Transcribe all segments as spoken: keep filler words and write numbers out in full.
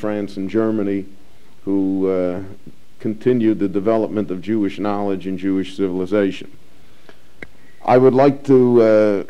France, and Germany, who uh, continued the development of Jewish knowledge and Jewish civilization. I would like to uh,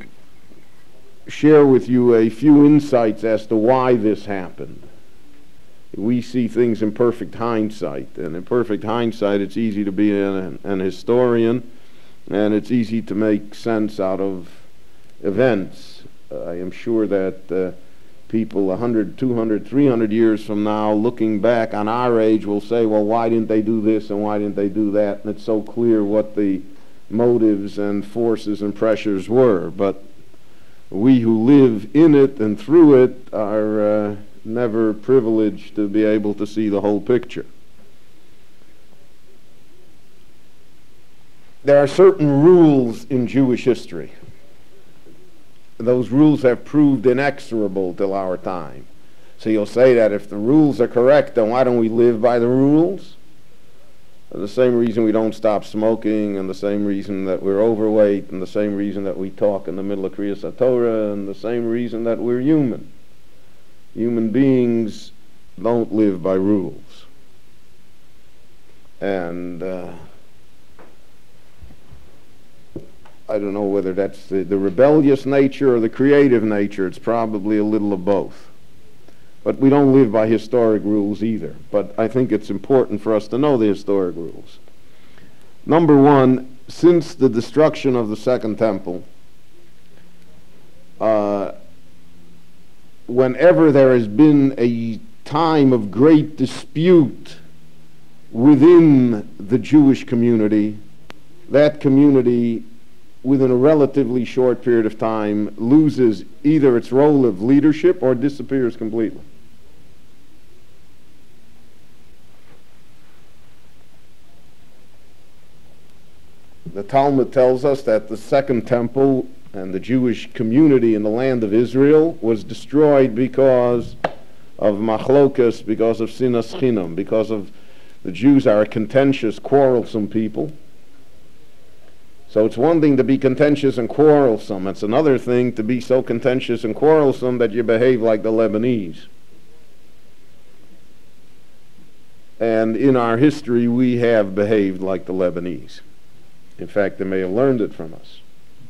share with you a few insights as to why this happened. We see things in perfect hindsight, and in perfect hindsight it's easy to be an, an historian, and it's easy to make sense out of events. Uh, I am sure that uh, people one hundred, two hundred, three hundred years from now, looking back on our age, will say, well, why didn't they do this and why didn't they do that? And it's so clear what the motives and forces and pressures were. But we who live in it and through it are uh, never privileged to be able to see the whole picture. There are certain rules in Jewish history. Those rules have proved inexorable till our time. So you'll say that if the rules are correct, then why don't we live by the rules? And the same reason we don't stop smoking, and the same reason that we're overweight, and the same reason that we talk in the middle of Kriyas HaTorah, and the same reason that we're human. Human beings don't live by rules. And uh, I don't know whether that's the, the rebellious nature or the creative nature. It's probably a little of both. But we don't live by historic rules either. But I think it's important for us to know the historic rules. Number one, since the destruction of the Second Temple, uh, whenever there has been a time of great dispute within the Jewish community, that community, within a relatively short period of time, loses either its role of leadership or disappears completely. The Talmud tells us that the Second Temple and the Jewish community in the land of Israel was destroyed because of machlokas, because of sinas chinam, because of the Jews are a contentious, quarrelsome people. So it's one thing to be contentious and quarrelsome. It's another thing to be so contentious and quarrelsome that you behave like the Lebanese. And in our history, we have behaved like the Lebanese. In fact, they may have learned it from us.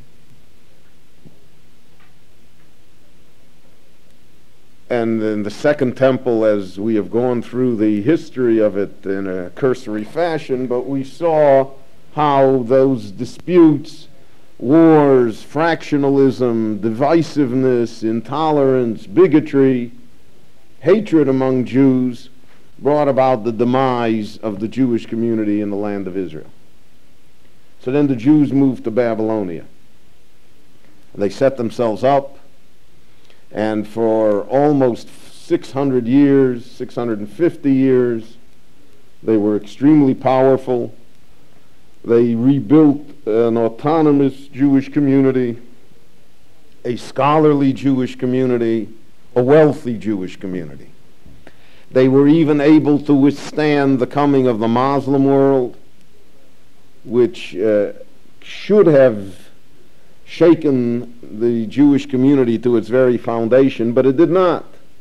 And in the Second Temple, as we have gone through the history of it in a cursory fashion, but we saw how those disputes, wars, fractionalism, divisiveness, intolerance, bigotry, hatred among Jews brought about the demise of the Jewish community in the land of Israel. So then the Jews moved to Babylonia. They set themselves up, and for almost six hundred years, six hundred fifty years, they were extremely powerful. They rebuilt an autonomous Jewish community, a scholarly Jewish community, a wealthy Jewish community. They were even able to withstand the coming of the Muslim world, which uh, should have shaken the Jewish community to its very foundation, but it did not.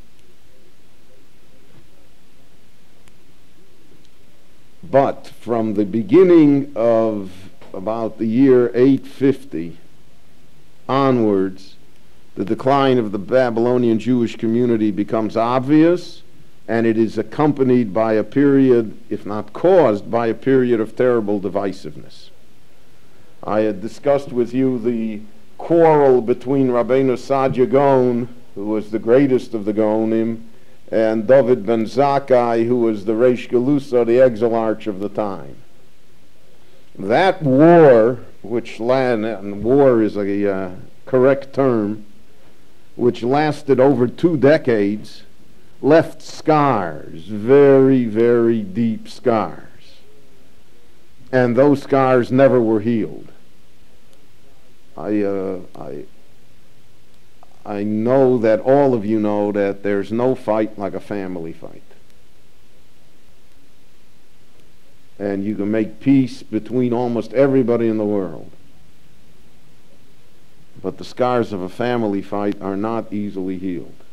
But from the beginning of about the year eight fifty onwards, the decline of the Babylonian Jewish community becomes obvious, and it is accompanied by a period, if not caused, by a period of terrible divisiveness. I had discussed with you the quarrel between Rabbeinu Saadia Gaon, who was the greatest of the Gaonim, and David ben Zakkai, who was the Reish Galusa, the exilarch of the time. That war, which lan- and war is a uh, correct term, which lasted over two decades, left scars, very, very deep scars. And those scars never were healed. I, uh, I, I know that all of you know that there's no fight like a family fight. And you can make peace between almost everybody in the world. But the scars of a family fight are not easily healed.